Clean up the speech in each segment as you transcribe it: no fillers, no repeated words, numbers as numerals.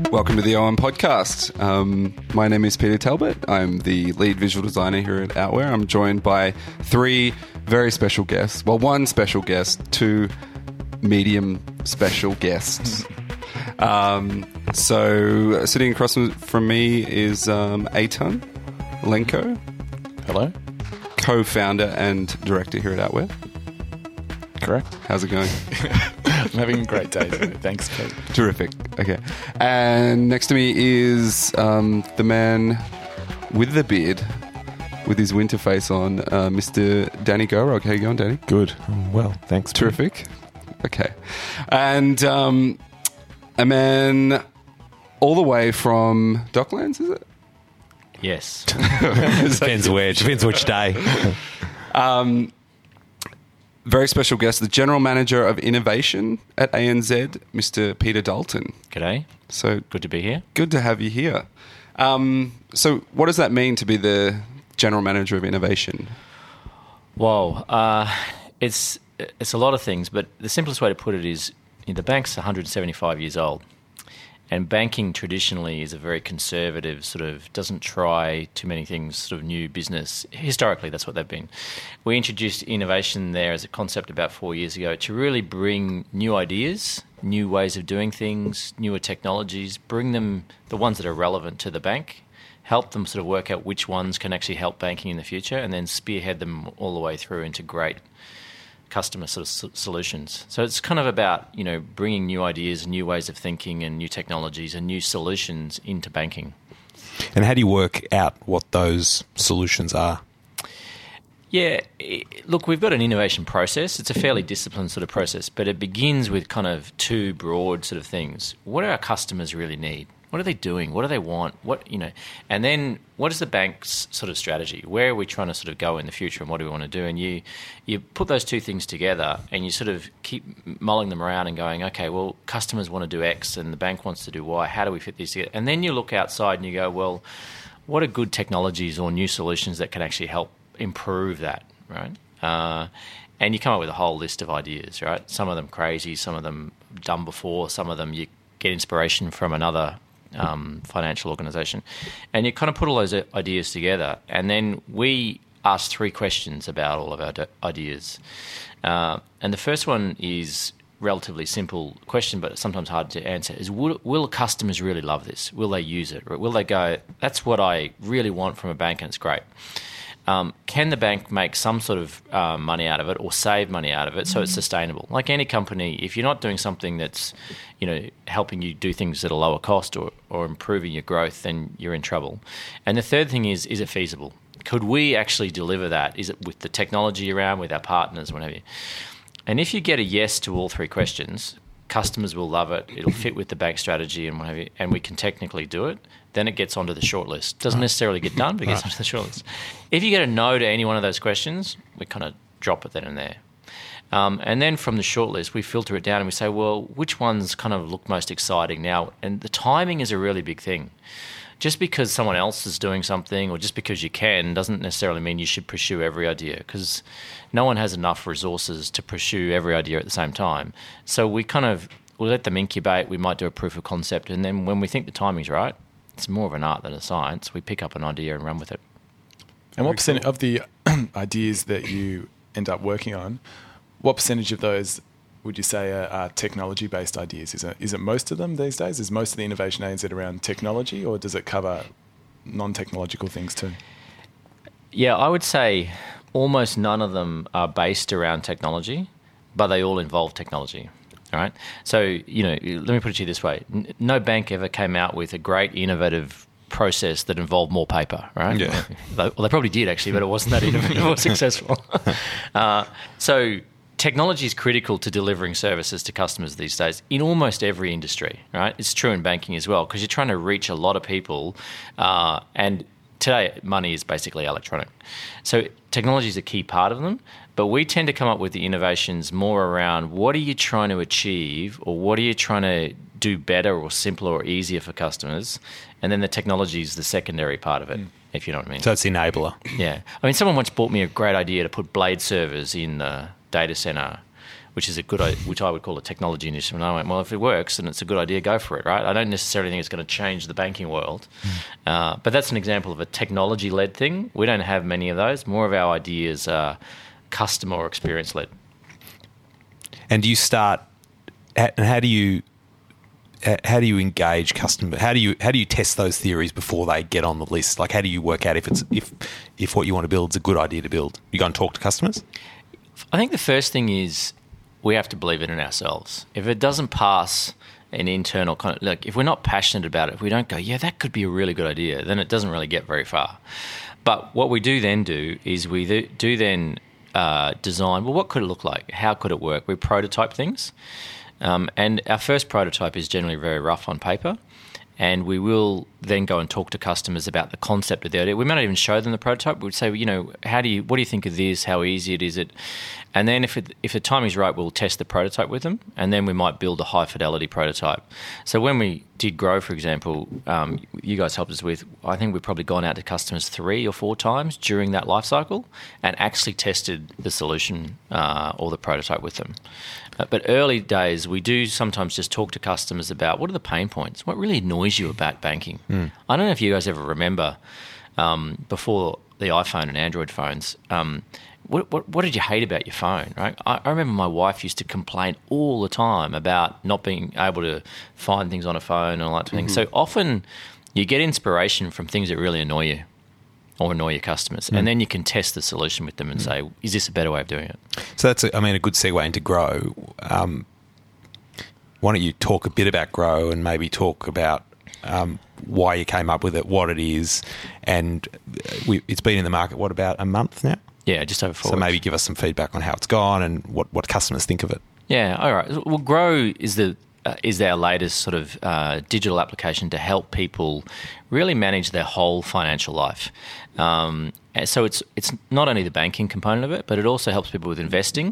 Welcome to the OM podcast. My name is Peter Talbot. I'm the lead visual designer here at Outwear. I'm joined by three very special guests. Well, one special guest, two medium special guests. So sitting across from me is Eitan Lenko. Hello. Co-founder and director here at Outwear. Correct. How's it going? I'm having a great day today. Thanks, Pete. Terrific. Okay. And next to me is the man with the beard, with his winter face on, Mr. Danny Gorog. How you going, Danny? Good. Well, thanks. Terrific. Okay. And a man all the way from Docklands, is it? Yes. Depends where. Depends which day. Very special guest, the General Manager of Innovation at ANZ, Mr. Peter Dalton. G'day. So Good to be here. good to have you here. So what does that mean to be the General Manager of Innovation? Well, it's a lot of things, but the simplest way to put it is the bank's 175 years old. And banking traditionally is a very conservative, sort of doesn't try too many things, sort of new business. Historically, that's what they've been. We introduced innovation there as a concept about 4 years ago to really bring new ideas, new ways of doing things, newer technologies, bring them, the ones that are relevant to the bank, help them sort of work out which ones can actually help banking in the future, and then spearhead them all the way through into great customer sort of solutions. So it's kind of about, bringing new ideas, new ways of thinking and new technologies and new solutions into banking. And how do you work out what those solutions are? Yeah, look, we've got an innovation process. It's a fairly disciplined sort of process, but it begins with kind of two broad sort of things. What do our customers really need? What are they doing? What do they want? And then what is the bank's sort of strategy? Where are we trying to sort of go in the future, and what do we want to do? And you put those two things together, and you sort of keep mulling them around and going, okay, well, customers want to do X, and the bank wants to do Y. How do we fit these together? And then you look outside and you go, well, what are good technologies or new solutions that can actually help improve that, right? And you come up with a whole list of ideas, right? Some of them crazy, some of them done before, some of them you get inspiration from another financial organisation, and you kind of put all those ideas together, and then we ask three questions about all of our ideas. And the first one is relatively simple question, but sometimes hard to answer, is will customers really love this? Will they use it? Or will they go, that's what I really want from a bank and it's great? Can the bank make some sort of money out of it or save money out of it so it's sustainable? Like any company, if you're not doing something that's, helping you do things at a lower cost or improving your growth, then you're in trouble. And the third thing is it feasible? Could we actually deliver that? Is it with the technology around, with our partners, whatever? And if you get a yes to all three questions, customers will love it, it'll fit with the bank strategy and whatever, and we can technically do it, then it gets onto the shortlist. Doesn't necessarily get done, but it gets onto the shortlist. If you get a no to any one of those questions, we kind of drop it then and there. And then from the shortlist, we filter it down and we say, well, which ones kind of look most exciting now? And the timing is a really big thing. Just because someone else is doing something or just because you can doesn't necessarily mean you should pursue every idea, because no one has enough resources to pursue every idea at the same time. So we'll let them incubate. We might do a proof of concept. And then when we think the timing's right, it's more of an art than a science. We pick up an idea and run with it. And what percent of the ideas that you end up working on, what percentage of those would you say are technology-based ideas? Is it most of them these days? Is most of the innovation ANZ around technology, or does it cover non-technological things too? Yeah, I would say almost none of them are based around technology, but they all involve technology. All right. So, let me put it to you this way. No bank ever came out with a great innovative process that involved more paper, right? Yeah. Well, they probably did actually, but it wasn't that innovative or successful. So technology is critical to delivering services to customers these days in almost every industry, right? It's true in banking as well, because you're trying to reach a lot of people, and today money is basically electronic. So technology is a key part of them, but we tend to come up with the innovations more around what are you trying to achieve, or what are you trying to do better or simpler or easier for customers, and then the technology is the secondary part of it, if you know what I mean. So it's the enabler. Yeah. I mean, someone once bought me a great idea to put blade servers in the data center, which I would call a technology initiative. And I went, well, if it works and it's a good idea, go for it, right? I don't necessarily think it's going to change the banking world. But that's an example of a technology-led thing. We don't have many of those. More of our ideas are customer or experience-led. And do you start? And how do you engage customers? How do you test those theories before they get on the list? Like, how do you work out if what you want to build is a good idea to build? You go and talk to customers? I think the first thing is we have to believe it in ourselves. If it doesn't pass an internal kind of, like, if we're not passionate about it, if we don't go, yeah, that could be a really good idea, then it doesn't really get very far. But what we do then is we do then design, well, what could it look like? How could it work? We prototype things. And our first prototype is generally very rough on paper. And we will then go and talk to customers about the concept of the idea. We may not even show them the prototype. We'd say, what do you think of this? How easy it is? And then if the timing is right, we'll test the prototype with them, and then we might build a high fidelity prototype. So when we did Grow, for example, you guys helped us with, I think we've probably gone out to customers 3 or 4 times during that life cycle and actually tested the solution or the prototype with them. But early days, we do sometimes just talk to customers about what are the pain points, what really annoys you about banking. I don't know if you guys ever remember before the iPhone and Android phones, what did you hate about your phone, right? I remember my wife used to complain all the time about not being able to find things on a phone and all that thing. So often you get inspiration from things that really annoy you or annoy your customers, and then you can test the solution with them and say, is this a better way of doing it? So that's, a good segue into Grow. Why don't you talk a bit about Grow and maybe talk about why you came up with it, what it is, and it's been in the market, about a month now? Yeah, just over 4 So weeks. maybe give us some feedback on how it's gone and what customers think of it. Yeah, all right. Well, Grow is our latest sort of digital application to help people really manage their whole financial life. So it's not only the banking component of it, but it also helps people with investing,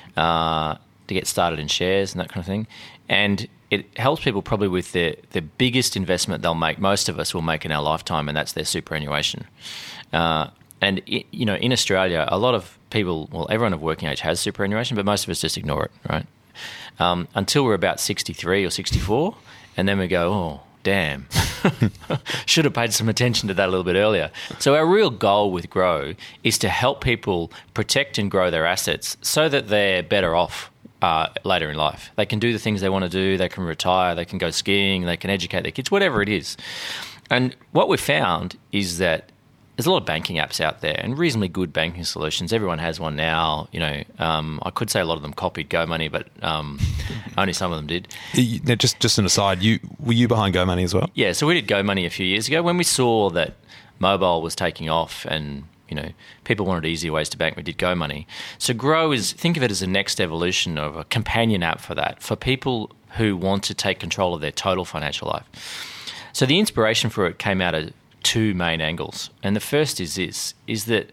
to get started in shares and that kind of thing. And it helps people probably with the biggest investment they'll make. Most of us will make in our lifetime, and that's their superannuation. And in Australia, a lot of people, well, everyone of working age has superannuation, but most of us just ignore it, right? Until we're about 63 or 64, and then we go, oh, damn, should have paid some attention to that a little bit earlier. So our real goal with Grow is to help people protect and grow their assets so that they're better off later in life. They can do the things they want to do, they can retire, they can go skiing, they can educate their kids, whatever it is. And what we found is that there's a lot of banking apps out there and reasonably good banking solutions. Everyone has one now. I could say a lot of them copied GoMoney, but only some of them did. Now, just an aside, were you behind GoMoney as well? Yeah, so we did GoMoney a few years ago when we saw that mobile was taking off and people wanted easier ways to bank. We did GoMoney. So Grow think of it as a next evolution of a companion app for that, for people who want to take control of their total financial life. So the inspiration for it came out of 2 main angles. And the first is that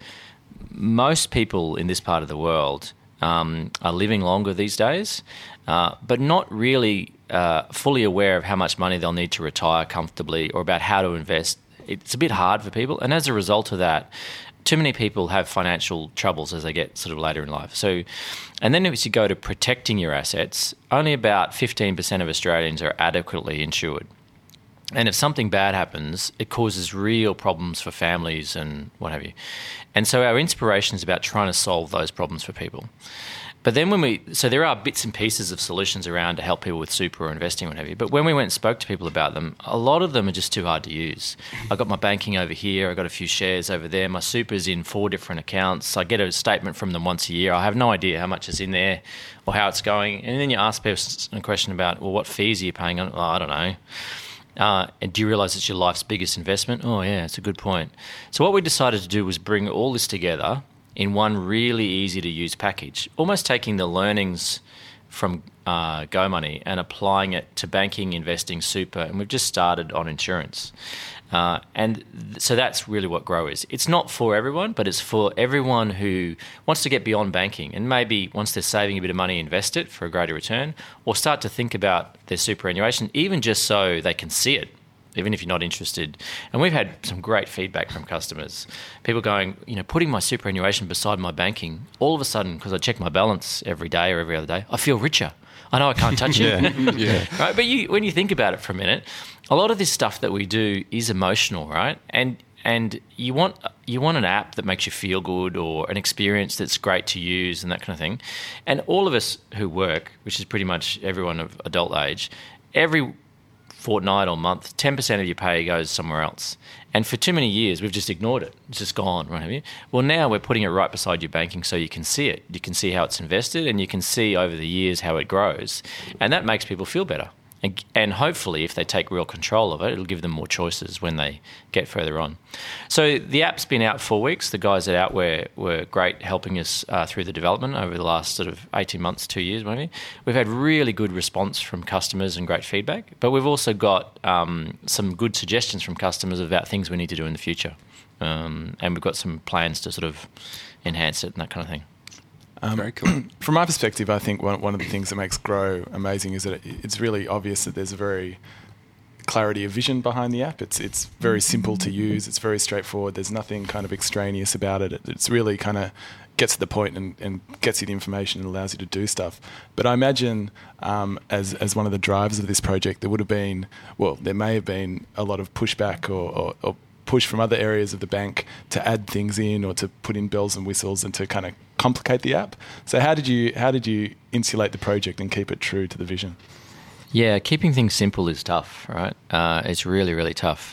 most people in this part of the world are living longer these days, but not really fully aware of how much money they'll need to retire comfortably or about how to invest. It's a bit hard for people. And as a result of that, too many people have financial troubles as they get sort of later in life. So, and then if you go to protecting your assets, only about 15% of Australians are adequately insured. And if something bad happens, it causes real problems for families and what have you. And so our inspiration is about trying to solve those problems for people. But then so there are bits and pieces of solutions around to help people with super or investing, what have you. But when we went and spoke to people about them, a lot of them are just too hard to use. I've got my banking over here, I've got a few shares over there, my super's in 4 different accounts. I get a statement from them once a year. I have no idea how much is in there or how it's going. And then you ask people a question about, well, what fees are you paying on? Oh, I don't know. And do you realise it's your life's biggest investment? Oh, yeah, it's a good point. So what we decided to do was bring all this together in one really easy-to-use package, almost taking the learnings from GoMoney and applying it to banking, investing, super, and we've just started on insurance. So that's really what Grow is. It's not for everyone, but it's for everyone who wants to get beyond banking and maybe once they're saving a bit of money, invest it for a greater return or start to think about their superannuation, even just so they can see it even if you're not interested. And we've had some great feedback from customers. People going, putting my superannuation beside my banking, all of a sudden, because I check my balance every day or every other day, I feel richer. I know I can't touch it. Yeah. Right? But when you think about it for a minute, a lot of this stuff that we do is emotional, right? And you want an app that makes you feel good, or an experience that's great to use and that kind of thing. And all of us who work, which is pretty much everyone of adult age, every fortnight or month, 10% of your pay goes somewhere else. And for too many years, we've just ignored it. It's just gone, right? Have you? Well, now we're putting it right beside your banking so you can see it. You can see how it's invested, and you can see over the years how it grows. And that makes people feel better. And hopefully, if they take real control of it, it'll give them more choices when they get further on. So the app's been out 4 weeks. The guys at Outware were great helping us through the development over the last sort of 18 months, 2 years maybe. We've had really good response from customers and great feedback. But we've also got some good suggestions from customers about things we need to do in the future. And we've got some plans to sort of enhance it and that kind of thing. Very cool. From my perspective, I think one of the things that makes Grow amazing is that it's really obvious that there's a very clarity of vision behind the app. It's very simple to use. It's very straightforward. There's nothing kind of extraneous about it. It's really kind of gets to the point and gets you the information and allows you to do stuff. But I imagine as one of the drivers of this project, there may have been a lot of pushback or push from other areas of the bank to add things in or to put in bells and whistles and to kind of complicate the app. So how did you insulate the project and keep it true to the vision? Yeah, keeping things simple is tough, right? It's really, really tough.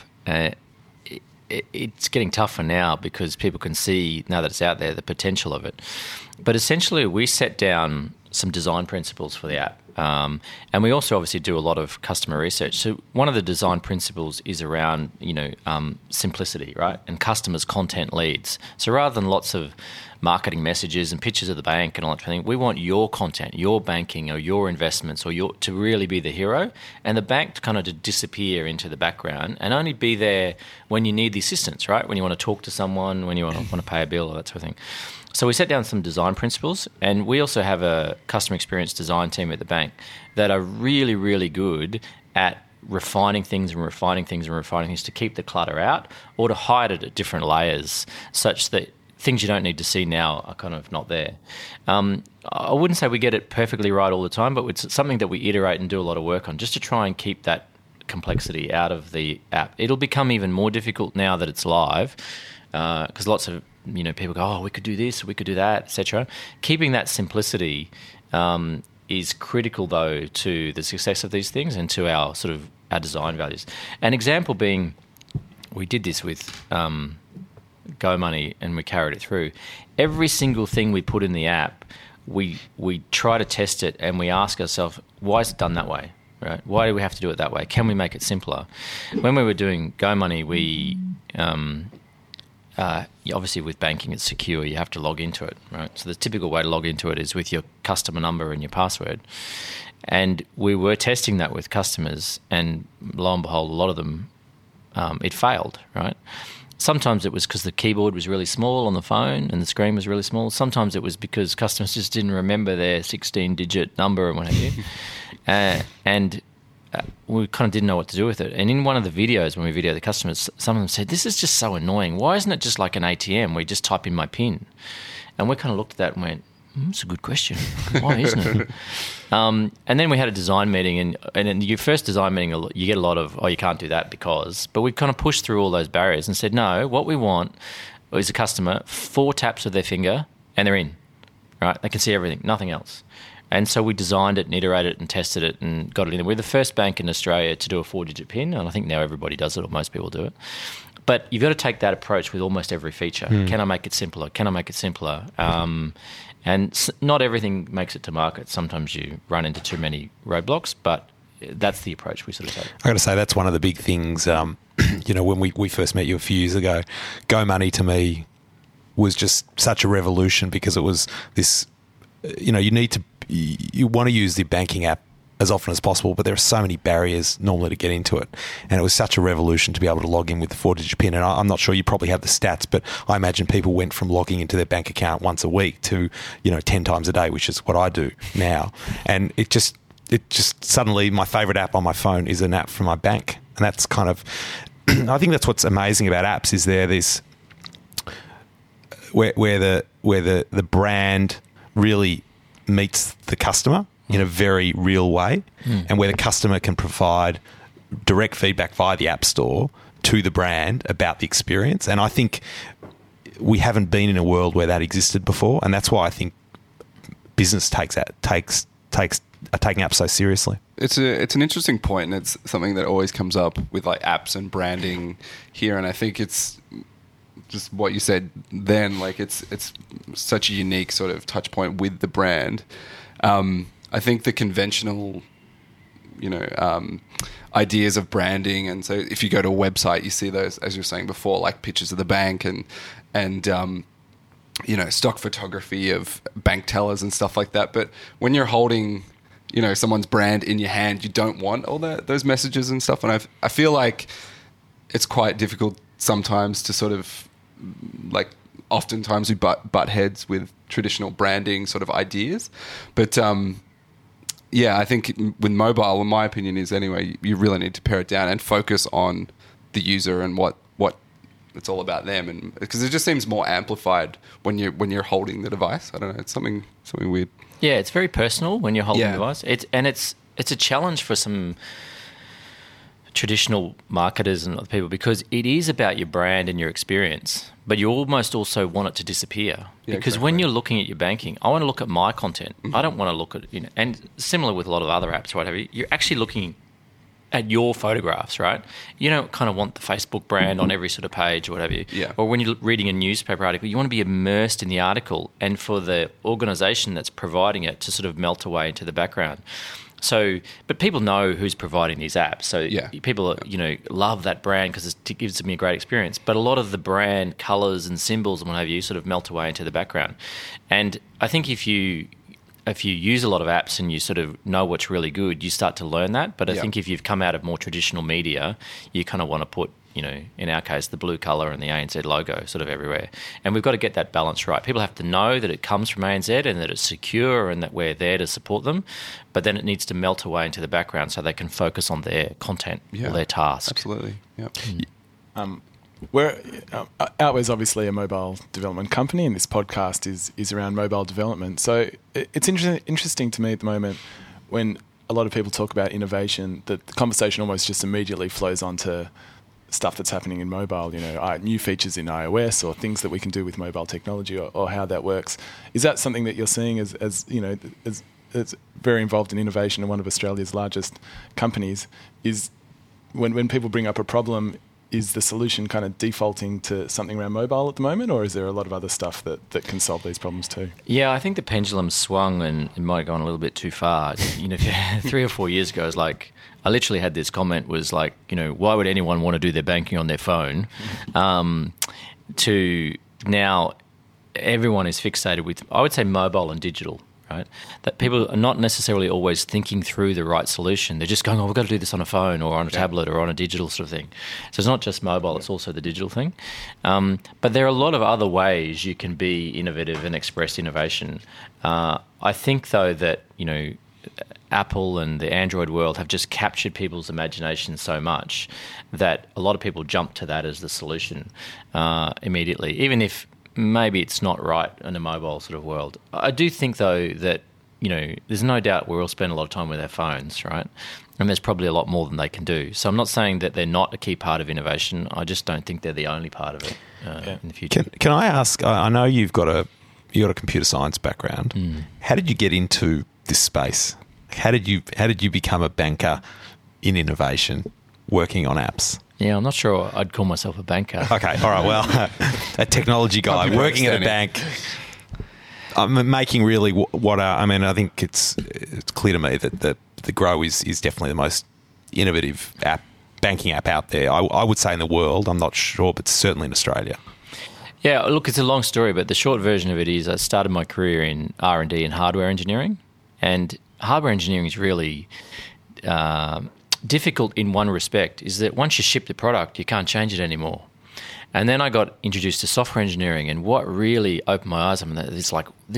It's getting tougher now because people can see, now that it's out there, the potential of it. But essentially, we set down some design principles for the app. And we also obviously do a lot of customer research. So one of the design principles is around, simplicity, right? And customers' content leads. So rather than lots of marketing messages and pictures of the bank and all that kind of thing, we want your content, your banking or your investments to really be the hero, and the bank to kind of to disappear into the background and only be there when you need the assistance, right? When you want to talk to someone, when you want to pay a bill or that sort of thing. So we set down some design principles, and we also have a customer experience design team at the bank that are really, really good at refining things to keep the clutter out or to hide it at different layers such that things you don't need to see now are kind of not there. I wouldn't say we get it perfectly right all the time, but it's something that we iterate and do a lot of work on just to try and keep that complexity out of the app. It'll become even more difficult now that it's live because lots of people go, oh, we could do this, we could do that, etc. Keeping that simplicity is critical, though, to the success of these things and to our design values. An example being, we did this with GoMoney and we carried it through. Every single thing we put in the app, we try to test it and we ask ourselves, why is it done that way? Right? Why do we have to do it that way? Can we make it simpler? When we were doing GoMoney, we obviously with banking it's secure, you have to log into it, right? So the typical way to log into it is with your customer number and your password. And we were testing that with customers, and lo and behold, a lot of them, it failed, right? Sometimes it was because the keyboard was really small on the phone and the screen was really small. Sometimes it was because customers just didn't remember their 16-digit number and what have you. And we kind of didn't know what to do with it. And in one of the videos, when we videoed the customers, some of them said, this is just so annoying. Why isn't it just like an ATM where you just type in my PIN? And we kind of looked at that and went, that's a good question. Why isn't it? And then we had a design meeting, and in your first design meeting, you get a lot of, oh, you can't do that because. But we kind of pushed through all those barriers and said, no, what we want is a customer, 4 taps of their finger, and they're in, right? They can see everything, nothing else. And so we designed it and iterated it and tested it and got it in there. We're the first bank in Australia to do a 4-digit PIN, and I think now everybody does it, or most people do it. But you've got to take that approach with almost every feature. Can I make it simpler? Can I make it simpler? And not everything makes it to market. Sometimes you run into too many roadblocks, but that's the approach we sort of take. I've got to say, that's one of the big things, when we first met you a few years ago, GoMoney to me was just such a revolution because it was this, you want to use the banking app as often as possible, but there are so many barriers normally to get into it. And it was such a revolution to be able to log in with the 4-digit PIN. And I'm not sure you probably have the stats, but I imagine people went from logging into their bank account once a week to, 10 times a day, which is what I do now. And it just suddenly, my favourite app on my phone is an app from my bank. And that's kind of, I think that's what's amazing about apps is there this, where the brand really meets the customer in a very real way, and where the customer can provide direct feedback via the App Store to the brand about the experience. And I think we haven't been in a world where that existed before, and that's why I think business takes taking apps so seriously. It's an interesting point, and it's something that always comes up with like apps and branding here. And I think it's just what you said then. Like it's such a unique sort of touch point with the brand. I think the conventional, ideas of branding, and so if you go to a website, you see those, as you were saying before, like pictures of the bank and stock photography of bank tellers and stuff like that. But when you're holding, someone's brand in your hand, you don't want all those messages and stuff. And I feel like it's quite difficult sometimes to sort of, like, oftentimes we butt heads with traditional branding sort of ideas. But I think with mobile, in my opinion, is anyway, you really need to pare it down and focus on the user and what it's all about them, and because it just seems more amplified when you're holding the device. I don't know, it's something weird. Yeah, it's very personal when you're holding the device. It's a challenge for some traditional marketers and other people, because it is about your brand and your experience, but you almost also want it to disappear. Because when you're looking at your banking, I want to look at my content. I don't want to look at, and similar with a lot of other apps, or whatever, you're actually looking at your photographs, right? You don't kind of want the Facebook brand on every sort of page or whatever. Yeah. Or when you're reading a newspaper article, you want to be immersed in the article and for the organisation that's providing it to sort of melt away into the background. So, but people know who's providing these apps. So people, love that brand because it gives them a great experience. But a lot of the brand colours and symbols and what have you sort of melt away into the background. And I think if you use a lot of apps and you sort of know what's really good, you start to learn that. But I think if you've come out of more traditional media, you kind of want to put, in our case, the blue colour and the ANZ logo sort of everywhere. And we've got to get that balance right. People have to know that it comes from ANZ and that it's secure and that we're there to support them. But then it needs to melt away into the background so they can focus on their content or their task. Absolutely. Yep. Outware's obviously a mobile development company, and this podcast is around mobile development. So it's interesting to me at the moment when a lot of people talk about innovation, that the conversation almost just immediately flows onto stuff that's happening in mobile, new features in iOS or things that we can do with mobile technology or how that works. Is that something that you're seeing as very involved in innovation and one of Australia's largest companies? Is when people bring up a problem, is the solution kind of defaulting to something around mobile at the moment, or is there a lot of other stuff that can solve these problems too? Yeah, I think the pendulum swung and it might have gone a little bit too far. 3 or 4 years ago, it was like, I literally had this comment was like, why would anyone want to do their banking on their phone? To now, everyone is fixated with, I would say, mobile and digital. Right? That people are not necessarily always thinking through the right solution. They're just going, we've got to do this on a phone or on a tablet or on a digital sort of thing. So it's not just mobile, it's also the digital thing. But there are a lot of other ways you can be innovative and express innovation. I think, though, that, Apple and the Android world have just captured people's imagination so much that a lot of people jump to that as the solution immediately, even if maybe it's not right in a mobile sort of world. I do think, though, that, there's no doubt we all spend a lot of time with our phones, right? And there's probably a lot more than they can do. So I'm not saying that they're not a key part of innovation. I just don't think they're the only part of it in the future. Can I ask, I know you've got a computer science background. How did you get into this space? How did you become a banker in innovation working on apps? Yeah, I'm not sure I'd call myself a banker. Okay, all right. Well, a technology guy working at a bank. I'm making really what I think it's clear to me that the Grow is definitely the most innovative banking app out there. I would say in the world. I'm not sure, but certainly in Australia. Yeah, look, it's a long story, but the short version of it is I started my career in R&D and hardware engineering, and hardware engineering is really difficult in one respect, is that once you ship the product, you can't change it anymore. And then I got introduced to software engineering, and what really opened my eyes, it's like,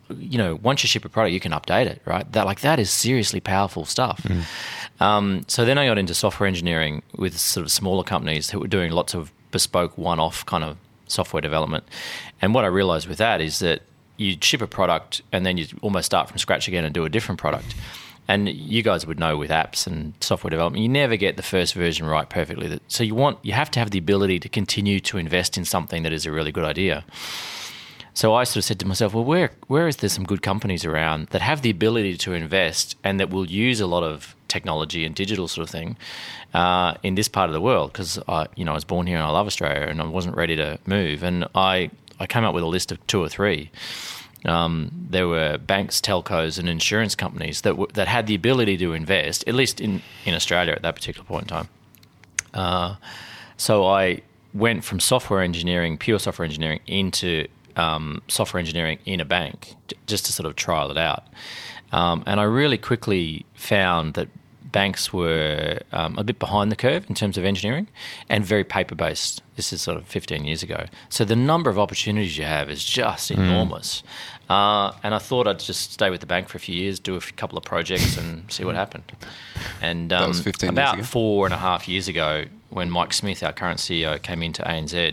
once you ship a product, you can update it, right? That is seriously powerful stuff. So then I got into software engineering with sort of smaller companies who were doing lots of bespoke one-off kind of software development. And what I realized with that is that you ship a product and then you almost start from scratch again and do a different product. And you guys would know with apps and software development, you never get the first version right perfectly. So you have to have the ability to continue to invest in something that is a really good idea. So I sort of said to myself, well, where is there some good companies around that have the ability to invest and that will use a lot of technology and digital sort of thing in this part of the world? Because I was born here and I love Australia and I wasn't ready to move. And I came up with a list of 2 or 3. There were banks, telcos, and insurance companies that had the ability to invest, at least in Australia at that particular point in time. So I went from software engineering, pure software engineering, into software engineering in a bank just to sort of trial it out. And I really quickly found that banks were a bit behind the curve in terms of engineering and very paper-based. This is sort of 15 years ago. So the number of opportunities you have is just enormous. And I thought I'd just stay with the bank for a few years, do a couple of projects and see what happened. And that was 15 about years ago. 4.5 years ago, when Mike Smith, our current CEO, came into ANZ,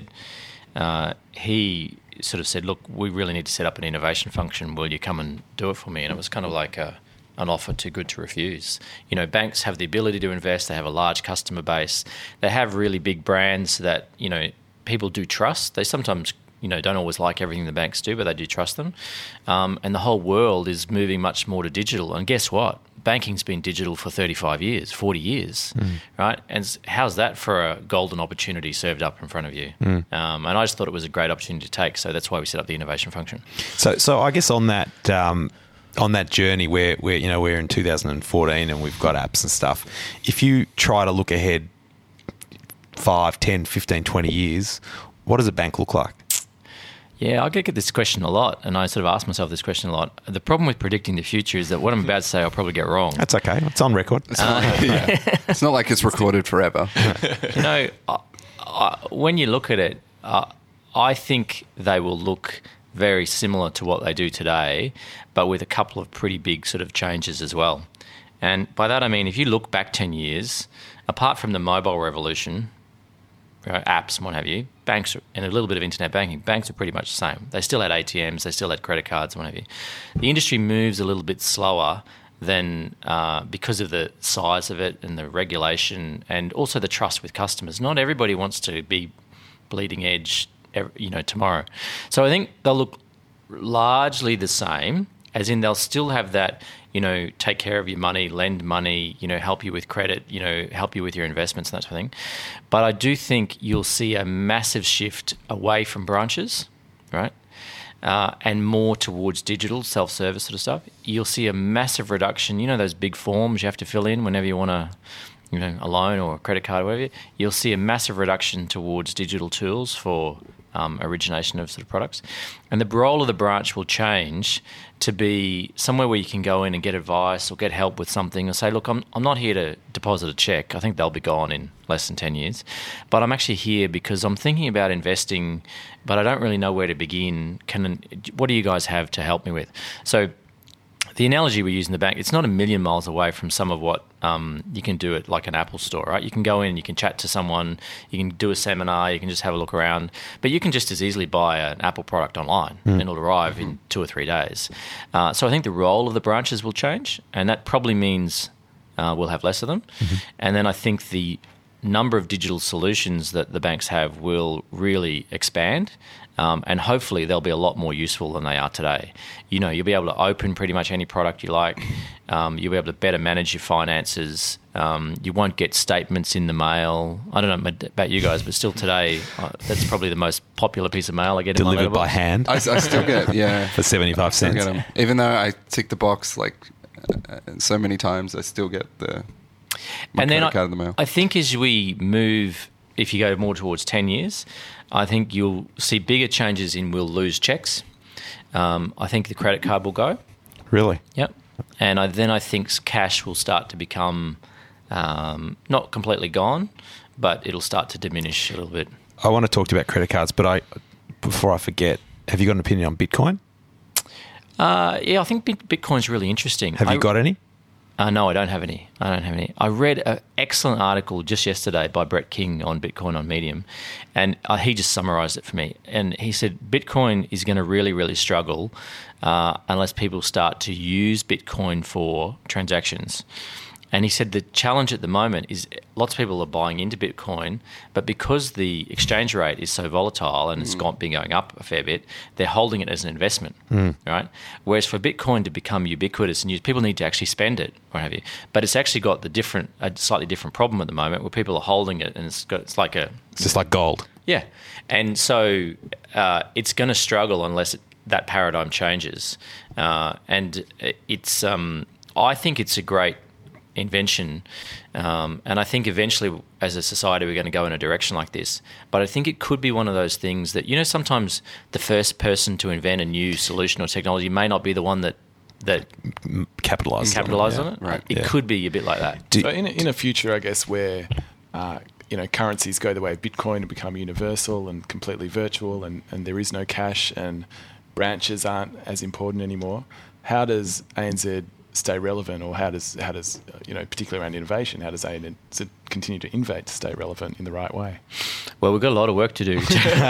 he sort of said, look, we really need to set up an innovation function. Will you come and do it for me? And it was kind of like an offer too good to refuse. Banks have the ability to invest. They have a large customer base. They have really big brands that, people do trust. They sometimes, don't always like everything the banks do, but they do trust them. And the whole world is moving much more to digital. And guess what? Banking's been digital for 35 years, 40 years, right? And how's that for a golden opportunity served up in front of you? And I just thought it was a great opportunity to take, so that's why we set up the innovation function. So I guess on that journey where we're in 2014 and we've got apps and stuff, if you try to look ahead 5, 10, 15, 20 years, what does a bank look like? Yeah, I get this question a lot, and I sort of ask myself this question a lot. The problem with predicting the future is that what I'm about to say I'll probably get wrong. That's okay. It's on record. It's not like it's recorded forever. When you look at it, I think they will look very similar to what they do today, but with a couple of pretty big sort of changes as well. And by that I mean, if you look back 10 years, apart from the mobile revolution, apps and what have you, banks and a little bit of internet banking, banks are pretty much the same. They still had ATMs, they still had credit cards and what have you. The industry moves a little bit slower than because of the size of it and the regulation and also the trust with customers. Not everybody wants to be bleeding edge, tomorrow. So I think they'll look largely the same, as in they'll still have that, take care of your money, lend money, help you with credit, help you with your investments and that sort of thing. But I do think you'll see a massive shift away from branches, right? And more towards digital, self-service sort of stuff. You'll see a massive reduction. Those big forms you have to fill in whenever you want a loan or a credit card or whatever. You'll see a massive reduction towards digital tools for origination of sort of products. And the role of the branch will change to be somewhere where you can go in and get advice or get help with something or say, look, I'm not here to deposit a check. I think they'll be gone in less than 10 years. But I'm actually here because I'm thinking about investing, but I don't really know where to begin. What do you guys have to help me with? So the analogy we use in the bank, it's not a million miles away from some of what you can do at like an Apple store, right? You can go in, you can chat to someone, you can do a seminar, you can just have a look around, but you can just as easily buy an Apple product online and it'll arrive in 2 or 3 days. So I think the role of the branches will change, and that probably means we'll have less of them. And then I think the number of digital solutions that the banks have will really expand. And hopefully they'll be a lot more useful than they are today. You'll be able to open pretty much any product you like. You'll be able to better manage your finances. You won't get statements in the mail. I don't know about you guys, but still today, that's probably the most popular piece of mail I get delivered in my by hand. I still get, for 75 cents. Get 'em. Even though I tick the box so many times, I still get my credit card in the mail. I think as we move, if you go more towards 10 years, I think you'll see bigger changes in we'll lose checks. I think the credit card will go. Really? Yep. And then I think cash will start to become not completely gone, but it'll start to diminish a little bit. I want to talk to you about credit cards, but before I forget, have you got an opinion on Bitcoin? Yeah, I think Bitcoin's really interesting. Have you got any? No, I don't have any. I read an excellent article just yesterday by Brett King on Bitcoin on Medium, and he just summarised it for me. And he said Bitcoin is going to really, really struggle unless people start to use Bitcoin for transactions. And he said the challenge at the moment is lots of people are buying into Bitcoin, but because the exchange rate is so volatile and it's been going up a fair bit, they're holding it as an investment, right? Whereas for Bitcoin to become ubiquitous and people need to actually spend it, what have you. But it's actually got a slightly different problem at the moment where people are holding it and it's like a... It's just like gold. Yeah. And so it's going to struggle unless that paradigm changes. And it's... I think it's a great invention, and I think eventually as a society we're going to go in a direction like this, but I think it could be one of those things that, sometimes the first person to invent a new solution or technology may not be the one that capitalize on it. Right. It could be a bit like that. So in a future, I guess, where currencies go the way of Bitcoin and become universal and completely virtual, and there is no cash and branches aren't as important anymore, how does ANZ stay relevant, or how does particularly around innovation, how does ANZ continue to innovate to stay relevant in the right way? Well, we've got a lot of work to do.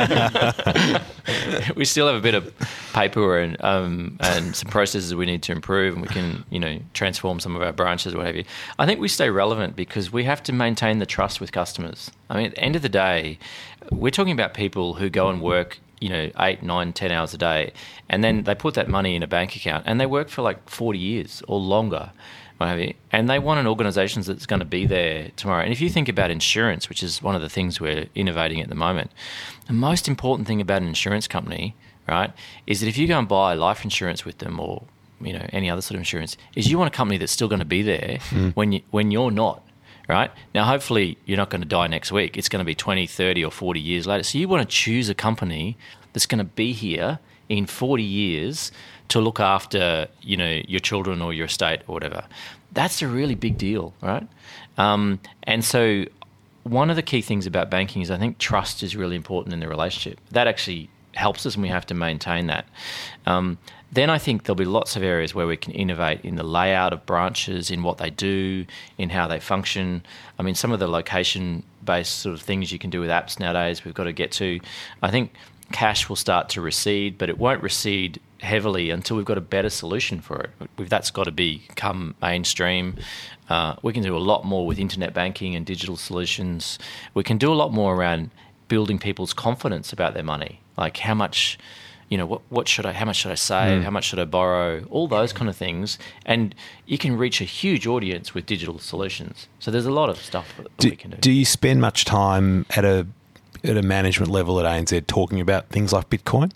We still have a bit of paper and some processes we need to improve, and we can transform some of our branches or what have you. I think we stay relevant because we have to maintain the trust with customers. I mean, at the end of the day, we're talking about people who go and work 8, 9, 10 hours a day, and then they put that money in a bank account and they work for like 40 years or longer, what have you, and they want an organisation that's going to be there tomorrow. And if you think about insurance, which is one of the things we're innovating at the moment, the most important thing about an insurance company, right, is that if you go and buy life insurance with them or any other sort of insurance, is you want a company that's still going to be there when you're not. Right? Now, hopefully you're not going to die next week. It's going to be 20, 30 or 40 years later. So you want to choose a company that's going to be here in 40 years to look after, your children or your estate or whatever. That's a really big deal, right? And so one of the key things about banking is I think trust is really important in the relationship. That actually helps us, and we have to maintain that. Then I think there'll be lots of areas where we can innovate in the layout of branches, in what they do, in how they function. I mean, some of the location-based sort of things you can do with apps nowadays, we've got to get to. I think cash will start to recede, but it won't recede heavily until we've got a better solution for it. That's got to become mainstream. We can do a lot more with internet banking and digital solutions. We can do a lot more around building people's confidence about their money, like how much... how much should I save? How much should I borrow? All those kind of things. And you can reach a huge audience with digital solutions. So there's a lot of stuff that we can do. Do you spend much time at a management level at ANZ talking about things like Bitcoin?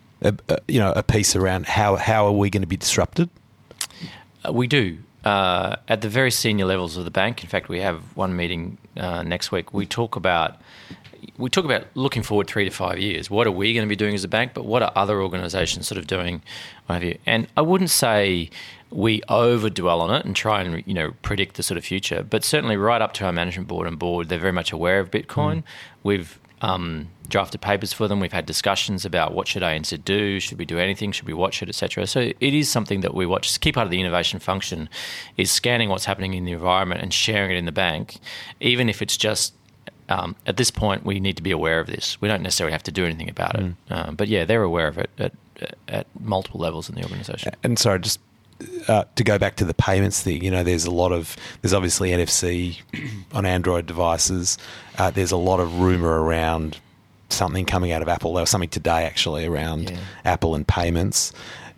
A piece around how are we going to be disrupted? We do. At the very senior levels of the bank, in fact, we have one meeting next week. We talk about looking forward 3 to 5 years. What are we going to be doing as a bank, but what are other organisations sort of doing? What have you? And I wouldn't say we over-dwell on it and try and predict the sort of future, but certainly right up to our management board, they're very much aware of Bitcoin. We've drafted papers for them. We've had discussions about what should ANZ do, should we do anything, should we watch it, etc. So it is something that we watch. It's a key part of the innovation function is scanning what's happening in the environment and sharing it in the bank, even if it's just at this point, we need to be aware of this. We don't necessarily have to do anything about it. But yeah, they're aware of it at multiple levels in the organisation. And sorry, just to go back to the payments thing, there's obviously NFC on Android devices. There's a lot of rumour around something coming out of Apple. There was something today actually around Apple and payments.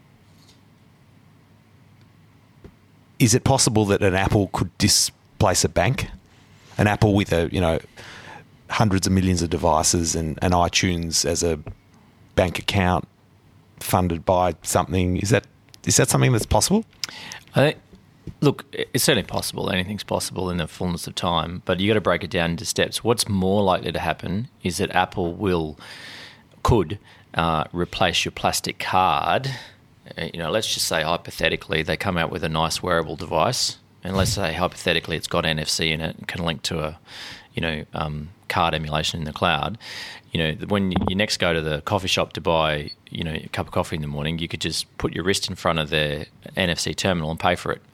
Is it possible that an Apple could displace a bank? An Apple with hundreds of millions of devices and iTunes as a bank account funded by something. Is that something that's possible? Look, it's certainly possible. Anything's possible in the fullness of time, but you got to break it down into steps. What's more likely to happen is that Apple could replace your plastic card. Let's just say hypothetically they come out with a nice wearable device, and let's say hypothetically it's got NFC in it and can link to a card emulation in the cloud. When you next go to the coffee shop to buy, a cup of coffee in the morning, you could just put your wrist in front of their NFC terminal and pay for it.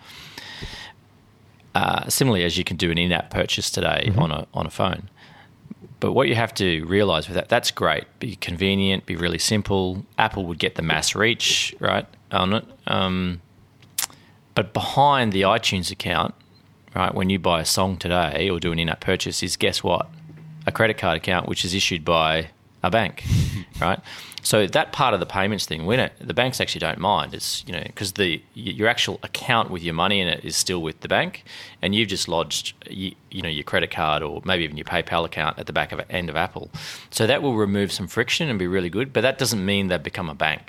Similarly, as you can do an in-app purchase today on a phone. But what you have to realise with that's great. Be convenient, be really simple. Apple would get the mass reach, right, on it. But behind the iTunes account, right, when you buy a song today or do an in-app purchase, is guess what? A credit card account which is issued by a bank, right? So that part of the payments thing, the banks actually don't mind. It's because your actual account with your money in it is still with the bank, and you've just lodged your credit card or maybe even your PayPal account at the back of end of Apple. So that will remove some friction and be really good. But that doesn't mean they've become a bank.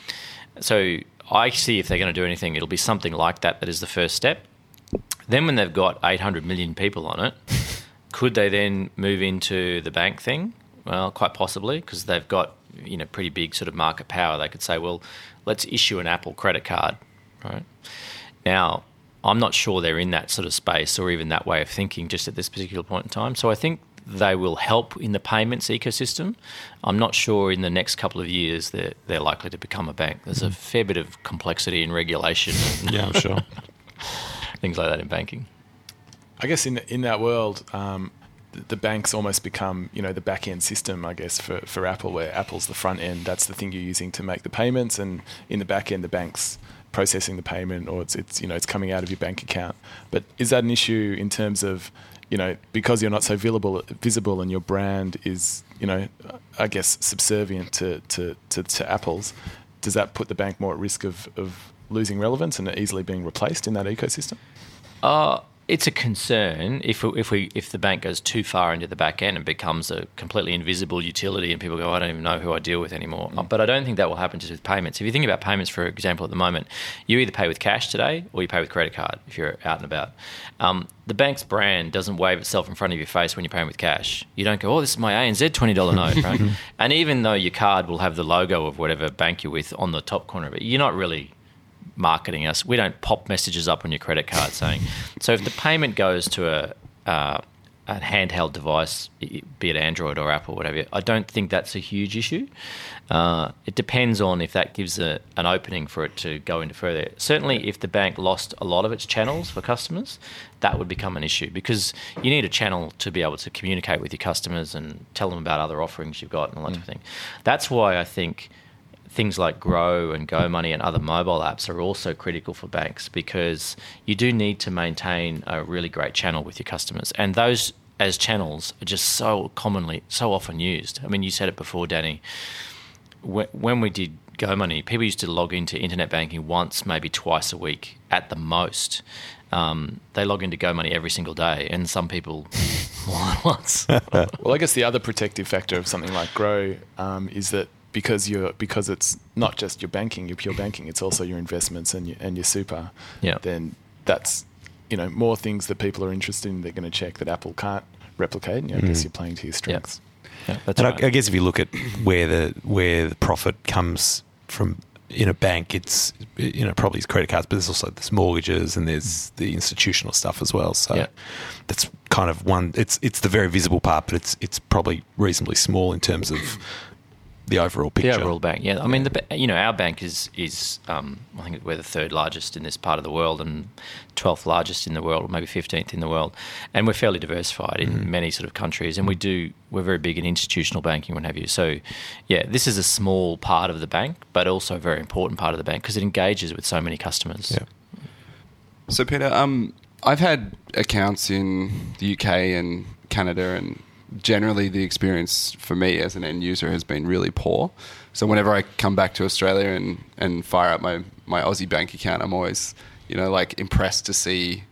So I see if they're going to do anything, it'll be something like that. That is the first step. Then when they've got 800 million people on it. Could they then move into the bank thing? Well, quite possibly, because they've got pretty big sort of market power. They could say, well, let's issue an Apple credit card, right? Now, I'm not sure they're in that sort of space or even that way of thinking just at this particular point in time. So I think they will help in the payments ecosystem. I'm not sure in the next couple of years they're likely to become a bank. There's a fair bit of complexity and regulation. Yeah, I'm sure. Things like that in banking. I guess in that world, the banks almost become, the back end system, I guess, for Apple, where Apple's the front end. That's the thing you're using to make the payments, and in the back end, the bank's processing the payment, or it's coming out of your bank account. But is that an issue in terms of, because you're not so visible and your brand is, I guess, subservient to Apple's? Does that put the bank more at risk of losing relevance and easily being replaced in that ecosystem? It's a concern if the bank goes too far into the back end and becomes a completely invisible utility and people go, I don't even know who I deal with anymore. But I don't think that will happen just with payments. If you think about payments, for example, at the moment, you either pay with cash today or you pay with credit card if you're out and about. The bank's brand doesn't wave itself in front of your face when you're paying with cash. You don't go, oh, this is my ANZ $20 note, right? And even though your card will have the logo of whatever bank you're with on the top corner of it, you're not really marketing us. We don't pop messages up on your credit card saying. So if the payment goes to a handheld device, be it Android or Apple, whatever, I don't think that's a huge issue. It depends on if that gives an opening for it to go into further. Certainly, if the bank lost a lot of its channels for customers, that would become an issue, because you need a channel to be able to communicate with your customers and tell them about other offerings you've got and all that sort of thing. That's why I think things like Grow and GoMoney and other mobile apps are also critical for banks, because you do need to maintain a really great channel with your customers. And those as channels are just so often used. I mean, you said it before, Danny. When we did GoMoney, people used to log into internet banking once, maybe twice a week at the most. They log into GoMoney every single day, and some people more than once. Well, I guess the other protective factor of something like Grow is that because it's not just your pure banking, it's also your investments and your super. Yeah. Then that's more things that people are interested in. They're going to check that Apple can't replicate. And I guess you're playing to your strengths. Yeah, that's and right. I guess if you look at where the profit comes from in a bank, it's probably it's credit cards, but there's mortgages and there's the institutional stuff as well. So that's kind of one. It's the very visible part, but it's probably reasonably small in terms of the overall picture. The overall bank, yeah. I mean, our bank is I think we're the third largest in this part of the world and 12th largest in the world, or maybe 15th in the world. And we're fairly diversified in many sort of countries. And we're very big in institutional banking, what have you. So, yeah, this is a small part of the bank, but also a very important part of the bank because it engages with so many customers. Yeah. So, Peter, I've had accounts in the UK and Canada, and generally the experience for me as an end user has been really poor. So whenever I come back to Australia and fire up my Aussie bank account, I'm always, impressed to see,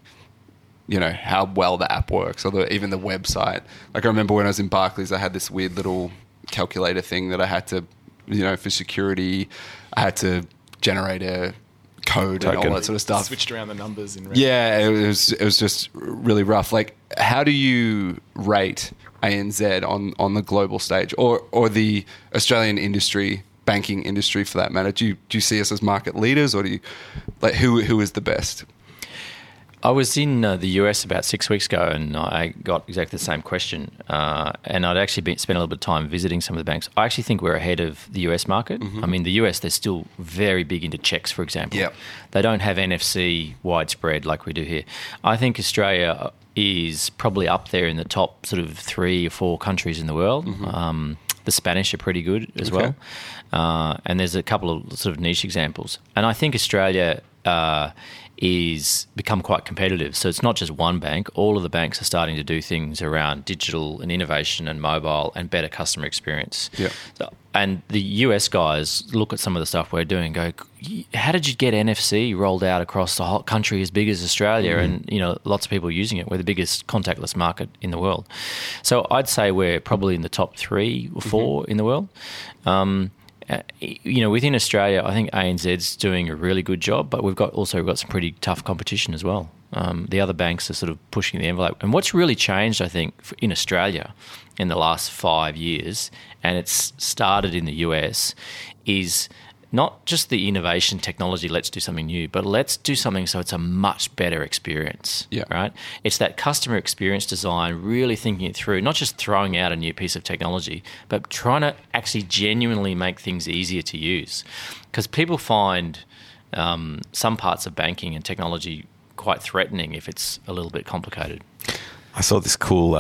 how well the app works, or even the website. Like I remember when I was in Barclays, I had this weird little calculator thing that I had to, for security, I had to generate a code and all that sort of stuff. Switched around the numbers in Yeah, it was just really rough. Like, how do you rate ANZ on the global stage, or the Australian industry, banking industry for that matter? Do you see us as market leaders, or do you who is the best? I was in the US about 6 weeks ago, and I got exactly the same question. And I'd actually spent a little bit of time visiting some of the banks. I actually think we're ahead of the US market. I mean, the US, they're still very big into checks, for example. Yep. They don't have NFC widespread like we do here. I think Australia is probably up there in the top sort of 3 or 4 countries in the world. The Spanish are pretty good as well. And there's a couple of sort of niche examples. And I think Australia is become quite competitive. So it's not just one bank. All of the banks are starting to do things around digital and innovation and mobile and better customer experience. Yeah. And the US guys look at some of the stuff we're doing and go, how did you get NFC rolled out across the whole country as big as Australia? And, you know, lots of people using it. We're the biggest contactless market in the world. So I'd say we're probably in the top 3 or 4 in the world. You know, within Australia, I think ANZ's doing a really good job, but we've got some pretty tough competition as well. The other banks are sort of pushing the envelope. And what's really changed, I think, in Australia in the last 5 years, and it's started in the US, is not just the innovation technology, let's do something new, but let's do something so it's a much better experience, right? It's that customer experience design, really thinking it through, not just throwing out a new piece of technology, but trying to actually genuinely make things easier to use. Because people find some parts of banking and technology quite threatening if it's a little bit complicated. I saw this cool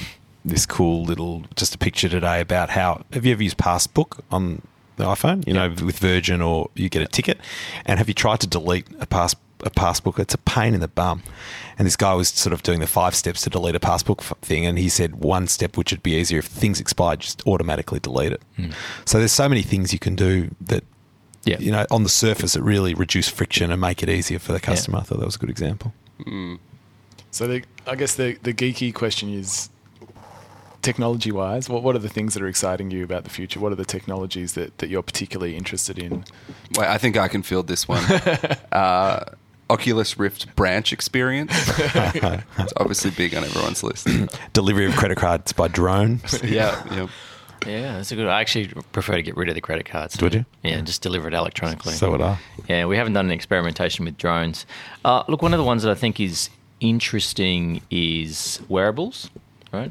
little, just a picture today about how, have you ever used Passbook on the iPhone, you know, with Virgin, or you get a ticket, and have you tried to delete a passbook? It's a pain in the bum. And this guy was sort of doing the 5 steps to delete a passbook thing, and he said one step which would be easier if things expired, just automatically delete it. So there's so many things you can do that, you know, on the surface it really reduce friction and make it easier for the customer. I thought that was a good example. So I guess the geeky question is, technology-wise, what are the things that are exciting you about the future? What are the technologies that you're particularly interested in? Well, I think I can field this one. Oculus Rift branch experience. It's obviously big on everyone's list. Delivery of credit cards by drone. Yeah. Yeah, that's a good. I actually prefer to get rid of the credit cards. Would you? Yeah, just deliver it electronically. So would I. Yeah, we haven't done an experimentation with drones. Look, one of the ones that I think is interesting is wearables, right?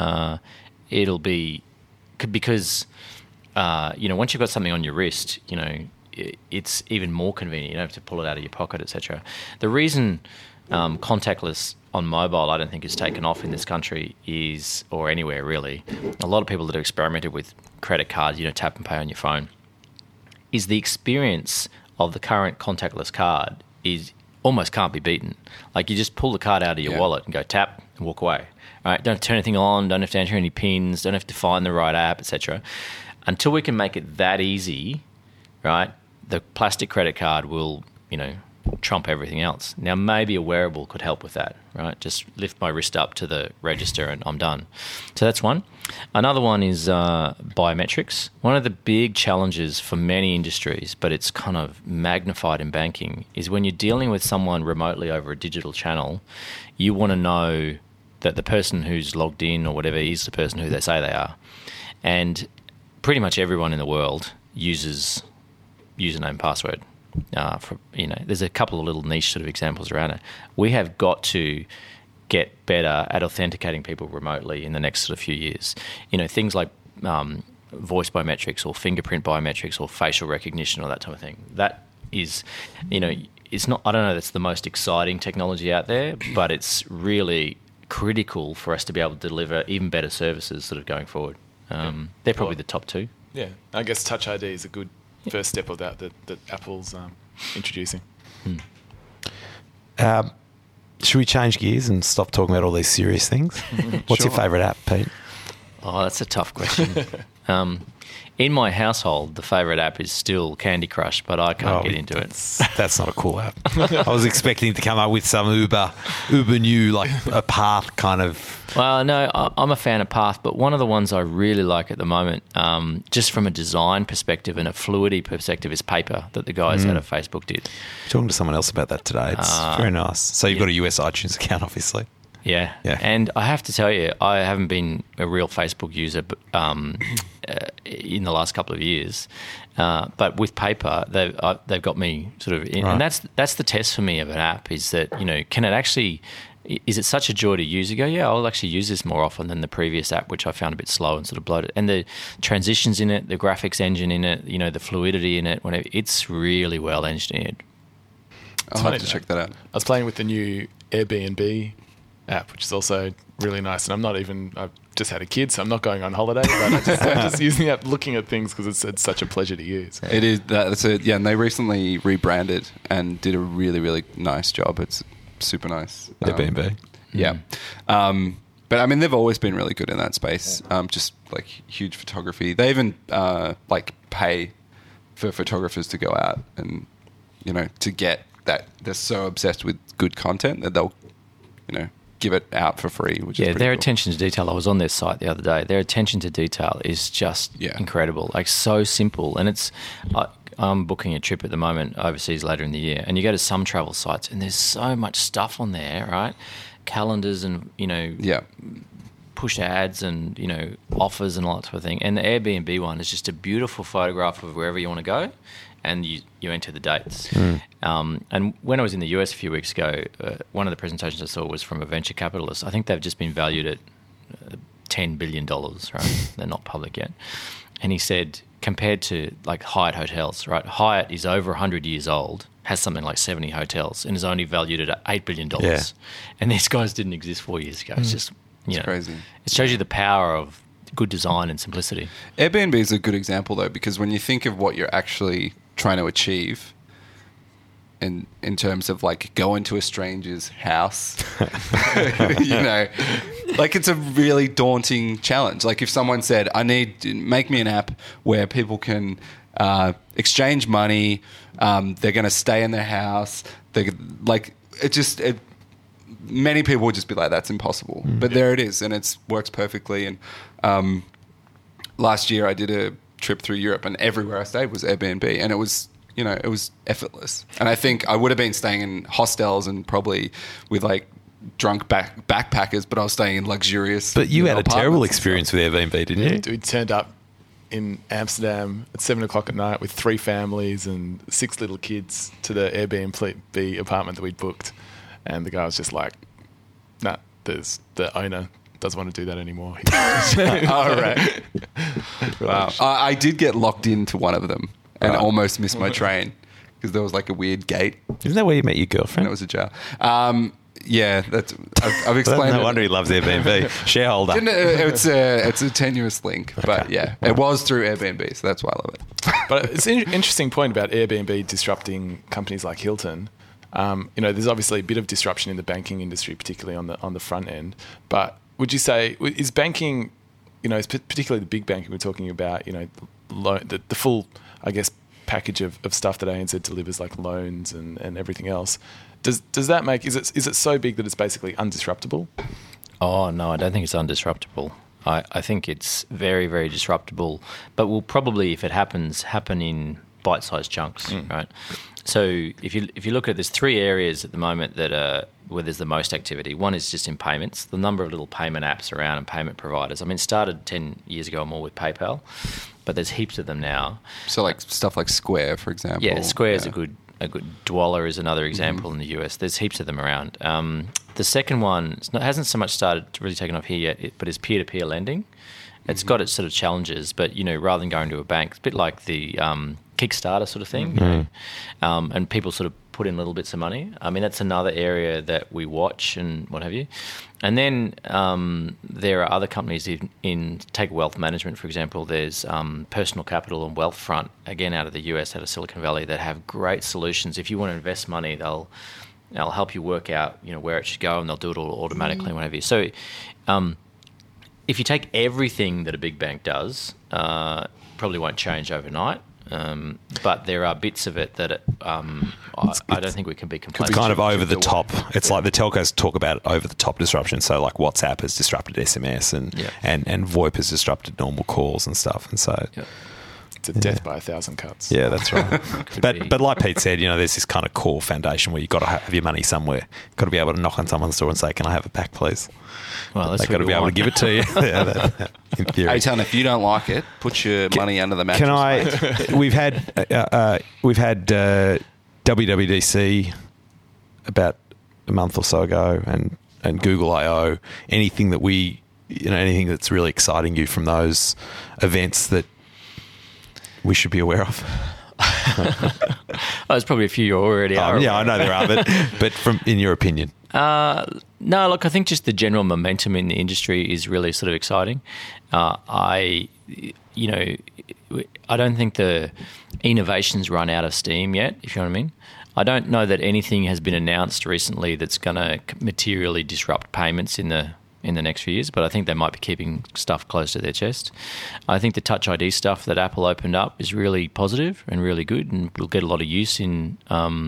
It'll be because you know, once you've got something on your wrist, you know, it's even more convenient. You don't have to pull it out of your pocket, etc. The reason contactless on mobile, I don't think, has taken off in this country is, or anywhere really. A lot of people that have experimented with credit cards, you know, tap and pay on your phone, is the experience of the current contactless card is almost can't be beaten. Like, you just pull the card out of your wallet and go tap and walk away. Right? Don't have to turn anything on, don't have to enter any pins, don't have to find the right app, etc. Until we can make it that easy, right, the plastic credit card will, you know, trump everything else. Now, maybe a wearable could help with that, right? Just lift my wrist up to the register and I'm done. So that's one. Another one is biometrics. One of the big challenges for many industries, but it's kind of magnified in banking, is when you're dealing with someone remotely over a digital channel, you want to know that the person who's logged in or whatever is the person who they say they are. And pretty much everyone in the world uses username and password. You know, there's a couple of little niche sort of examples around it. We have got to get better at authenticating people remotely in the next sort of few years. You know, things like voice biometrics or fingerprint biometrics or facial recognition or that type of thing. That is, you know, it's not, I don't know that's the most exciting technology out there, but it's really critical for us to be able to deliver even better services sort of going forward. They're probably the top 2. Yeah, I guess Touch ID is a good first step of that Apple's introducing. Should we change gears and stop talking about all these serious things? What's your favourite app, Pete? Oh, that's a tough question. In my household, the favourite app is still Candy Crush, but I can't get into it. That's not a cool app. I was expecting to come up with some Uber new, like a Path kind of. Well, no, I'm a fan of Path, but one of the ones I really like at the moment, just from a design perspective and a fluidity perspective, is Paper that the guys out of Facebook did. Talking to someone else about that today. It's very nice. So you've got a US iTunes account, obviously. Yeah. Yeah. And I have to tell you, I haven't been a real Facebook user in the last couple of years. But with paper, they've got me sort of in. Right. And that's the test for me of an app is that, can it actually... Is it such a joy to use? You go, yeah, I'll actually use this more often than the previous app, which I found a bit slow and sort of bloated. And the transitions in it, the graphics engine in it, the fluidity in it, whatever, it's really well engineered. I'll have to check that out. I was playing with the new Airbnb app, which is also really nice. And I've just had a kid, so I'm not going on holiday, but I'm just using the app, looking at things because it's such a pleasure to use. It is. And they recently rebranded and did a really, really nice job. It's super nice. Airbnb. Yeah. But I mean, they've always been really good in that space. Just like huge photography. They even pay for photographers to go out and, to get that. They're so obsessed with good content that they'll, give it out for free, which is pretty their cool. attention to detail. I was on their site the other day. Their attention to detail is just incredible. Like so simple. And I'm booking a trip at the moment overseas later in the year, and you go to some travel sites and there's so much stuff on there, right? Calendars and, push ads and, offers and all that type of thing. And the Airbnb one is just a beautiful photograph of wherever you want to go, and you enter the dates. And when I was in the US a few weeks ago, one of the presentations I saw was from a venture capitalist. I think they've just been valued at $10 billion, right? They're not public yet. And he said, compared to like Hyatt hotels, right? Hyatt is over 100 years old, has something like 70 hotels, and is only valued at $8 billion. Yeah. And these guys didn't exist 4 years ago. It's just, It's crazy. It shows you the power of good design and simplicity. Airbnb is a good example, though, because when you think of what you're actually trying to achieve in terms of like go into a stranger's house, like it's a really daunting challenge. Like if someone said, make me an app where people can exchange money, they're going to stay in their house. Many people would just be like, that's impossible. But there it is, and it works perfectly. And last year I did a trip through Europe, and everywhere I stayed was Airbnb, and it was effortless. And I think I would have been staying in hostels and probably with like drunk backpackers, but I was staying in luxurious. But you had a terrible apartments and experience with Airbnb, didn't you? We turned up in Amsterdam at 7:00 at night with 3 families and 6 little kids to the Airbnb apartment that we'd booked. And the guy was just like, nah, the owner doesn't want to do that anymore. Oh, right. Wow. I did get locked into one of them and almost missed my train because there was like a weird gate. Isn't that where you met your And girlfriend? it was a jail. Yeah, I've explained No it. wonder he loves Airbnb. Shareholder. It's a tenuous link, but yeah, it was through Airbnb, so that's why I love it. But it's an interesting point about Airbnb disrupting companies like Hilton. There's obviously a bit of disruption in the banking industry, particularly on the front end. But would you say is banking, particularly the big banking we're talking about, the full, I guess, package of stuff that ANZ delivers, like loans and everything else. Does that make is it so big that it's basically undisruptible? Oh no, I don't think it's undisruptible. I think it's very, very disruptible, but will probably, if it happen in bite-sized chunks, right? So if you look at, there's 3 areas at the moment that where there's the most activity. One is just in payments. The number of little payment apps around and payment providers. I mean, it started 10 years ago or more with PayPal, but there's heaps of them now. So like stuff like Square, for example. Yeah, Square is a good Dwoller is another example in the US. There's heaps of them around. The second one hasn't so much started to really taken off here yet, but is peer-to-peer lending. It's got its sort of challenges, but rather than going to a bank, it's a bit like the Kickstarter sort of thing, and people sort of put in little bits of money. I mean, that's another area that we watch and what have you. And then there are other companies in take wealth management, for example. There's Personal Capital and Wealthfront, again out of the US, out of Silicon Valley, that have great solutions. If you want to invest money, they'll help you work out where it should go, and they'll do it all automatically and what have you. So if you take everything that a big bank does, probably won't change overnight. But there are bits of it that I don't think we can be complaining. It's kind of over the top. It's like the telcos talk about over the top disruption. So like WhatsApp has disrupted SMS and VoIP has disrupted normal calls and stuff. And so It's a death by 1,000 cuts. Yeah, that's right. be. but like Pete said, there's this kind of core foundation where you've got to have your money somewhere. Got to be able to knock on someone's door and say, "Can I have it back, please?" Well, that's They've got to be able to give it to you. In theory. Eitan, if you don't like it, put your money under the mattress. Can I? We've had WWDC about a month or so ago, and Google I/O. Anything that anything that's really exciting you from those events that we should be aware of? There's probably a few you already are. Yeah, I know there are, but in your opinion. No, look, I think just the general momentum in the industry is really sort of exciting. I don't think the innovations run out of steam yet, if you know what I mean. I don't know that anything has been announced recently that's going to materially disrupt payments in the next few years, but I think they might be keeping stuff close to their chest. I think the Touch ID stuff that Apple opened up is really positive and really good, and we'll get a lot of use in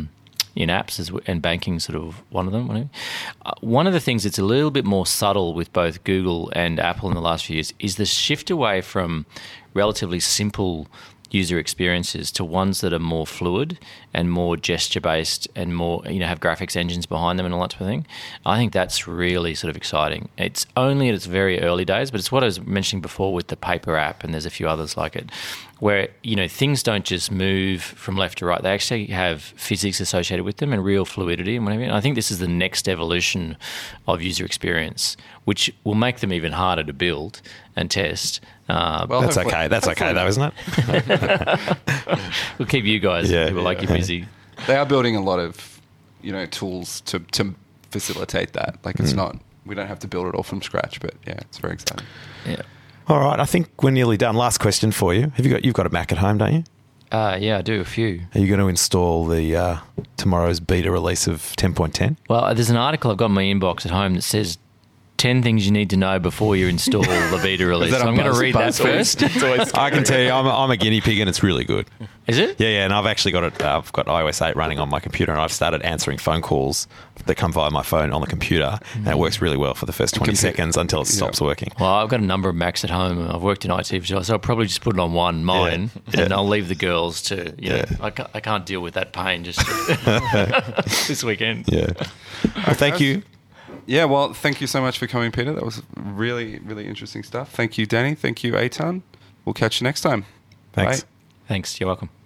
apps and banking, sort of one of them. One of the things that's a little bit more subtle with both Google and Apple in the last few years is the shift away from relatively simple user experiences to ones that are more fluid and more gesture-based and more, have graphics engines behind them and all that type of thing. I think that's really sort of exciting. It's only at its very early days, but it's what I was mentioning before with the paper app, and there's a few others like it, where, things don't just move from left to right. They actually have physics associated with them and real fluidity and whatever. And I think this is the next evolution of user experience, which will make them even harder to build and test. Well, That's okay. That's okay, though, isn't it? We'll keep you guys who are like you busy. They are building a lot of, tools to facilitate that. Like it's not, we don't have to build it all from scratch, but yeah, it's very exciting. Yeah. All right, I think we're nearly done. Last question for you. You've got a Mac at home, don't you? Yeah, I do, a few. Are you going to install the tomorrow's beta release of 10.10? Well, there's an article I've got in my inbox at home that says 10 things you need to know before you install the beta release. So I'm going to read that first. I can tell you, I'm a guinea pig and it's really good. Is it? Yeah, and I've actually got it. I've got iOS 8 running on my computer, and I've started answering phone calls that come via my phone on the computer, and it works really well for the first 20 seconds until it stops working. Well, I've got a number of Macs at home. I've worked in IT, so I'll probably just put it on mine, and I'll leave the girls to, I can't deal with that pain just this weekend. Yeah. Well, thank you. Yeah, well, thank you so much for coming, Peter. That was really, really interesting stuff. Thank you, Danny. Thank you, Eitan. We'll catch you next time. Thanks. Bye. Thanks. You're welcome.